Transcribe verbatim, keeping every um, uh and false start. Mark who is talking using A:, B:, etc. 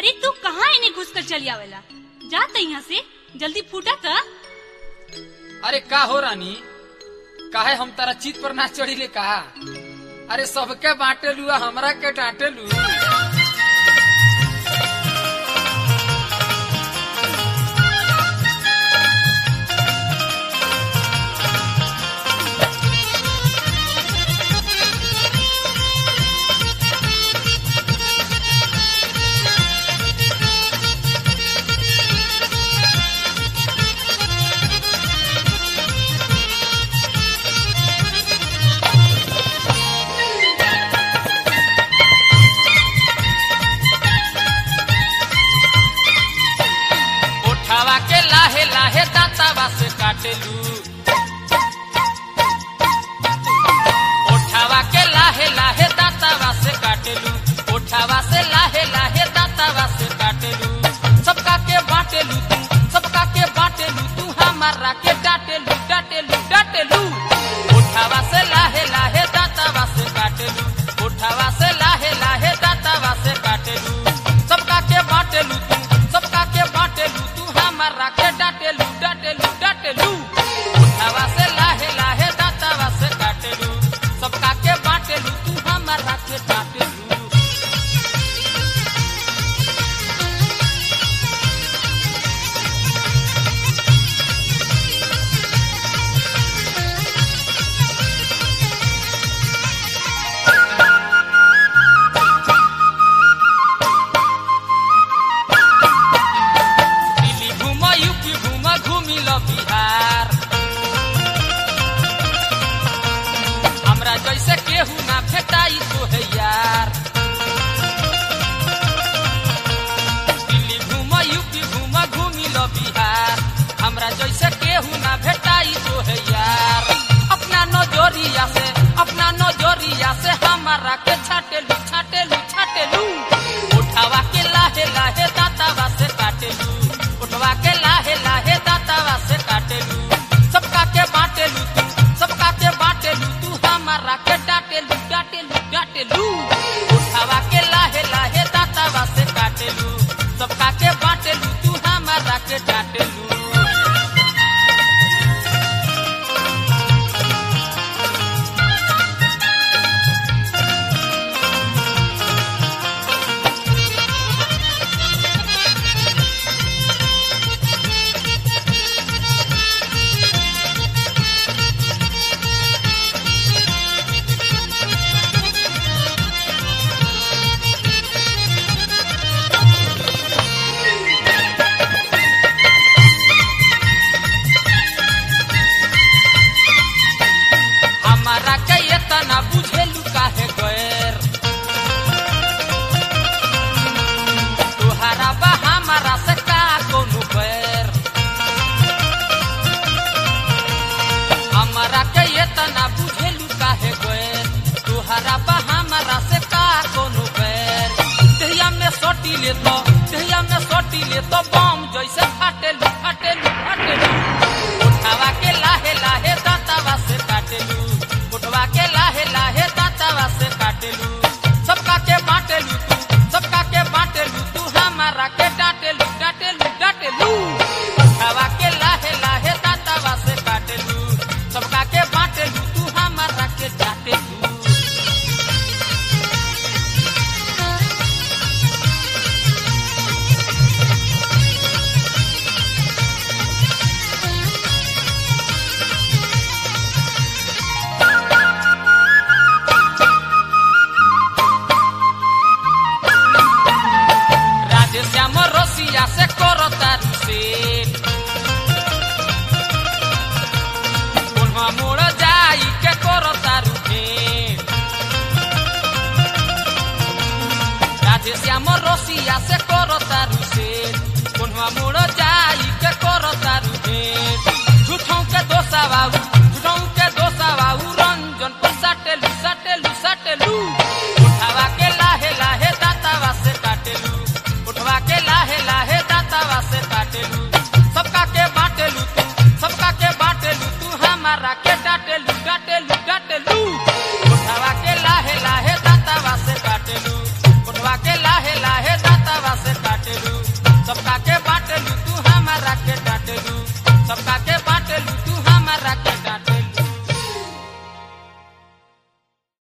A: अरे तू कहाँ इन्हें घुस कर चली आवेला? जाता यहाँ से जल्दी फूटा था।
B: अरे का हो रानी, काहे हम तारा चित पर ना चढ़ी ले कहा? अरे सबके बांटे लू, हमरा के डांटे लू। काटेलू ओठावा के लाहे लाहे दातावा से काटेलू, ओठावा से लाहे लाहे दातावा से काटेलू। सबका के बाटेलू तू, सबका के बाटेलू तू, हमारा के डाटेलू डाटेलू डाटेलू। ओठावा से लाहे लाहे दातावा से काटेलू, ओठावा से लाहे लाहे दातावा से काटेलू। सबका के बाटेलू तू, सबका के बाटेलू तू, हमारा के डाटेलू डाटेलू डाटेलू। ओठावा से लाहे लाहे दातावा से काटेलू, सबका के बाटेलू तू, हमारा के डाटेलू। बिहार हमरा जैसे केहू ना भेटाई तो है यार। दिल्ली घूम यूपी घूम घूमी लो बिहार, हमरा जैसे केहू ना भेटाई तो है यार। अपना नजरिया से अपना नजरिया से हमारा के छाटेलू छाटेलू छाटेलू। उठावा के लाहे लाहे दातावा से काटेलू, उठवा के लाहे लाहे दातावा से काटेलू। सबका के बाटेलू तू, सबका के बाटेलू तू, हमारा के डाटेलू डाटेलू डाटेलू। उठावा के लाहे लाहे दातावा से काटेलू, सबका के बाटेलू तू, हमारा के डाटेलू। हमारा के इतना बुझेलू काहे गैर, तुहारा बा हमारा से का कोनो बैर। हमारा के इतना बुझेलू काहे गैर, तुहारा बा हमारा से का कोनो बैर। दहिया में सोटी ले तो, दहिया में सोटी ले तो बम जैसे फाटेलू फाटेलू फाटेलू। उठावा के लाहे लाहे दातावा से काटेलू, उठवा के लाहे लाहे दातावा से काटेलू। सबका के बाटेलू तू, सबका के बाटेलू तू, हमारा के डाटेलू डाटेलू डाटेलू। उठवा के लाहे लाहे दातावा से काटेलू, सबका के बाटेलू तू, हमारा के डाटेलू। श्याम रसिया से करो तारू से कोन्हा मोड़ जाई के करो तारू के। राधे श्याम रसिया से करो तारू से कोन्हा मोड़ जाई के करो तारू के। झूठों के दोसा बाबू, झूठों के दोसा बाबू, रंजन पर साटेलू साटेलू साटेलू। उठावा के लाहे लाहे दातावा से काटेलू, उठवा के लाहे लाहे दातावा से काटेलू। सबका के बाटेलू तू, सबका के बाटेलू तू, हमारा के डाटेलू डाटेलू डाटेलू। उठवा के लाहे लाहे दातावा से काटेलू, उठवा के लाहे लाहे दातावा से काटेलू। काटेलू तू हमारा के डांटेलू सबका के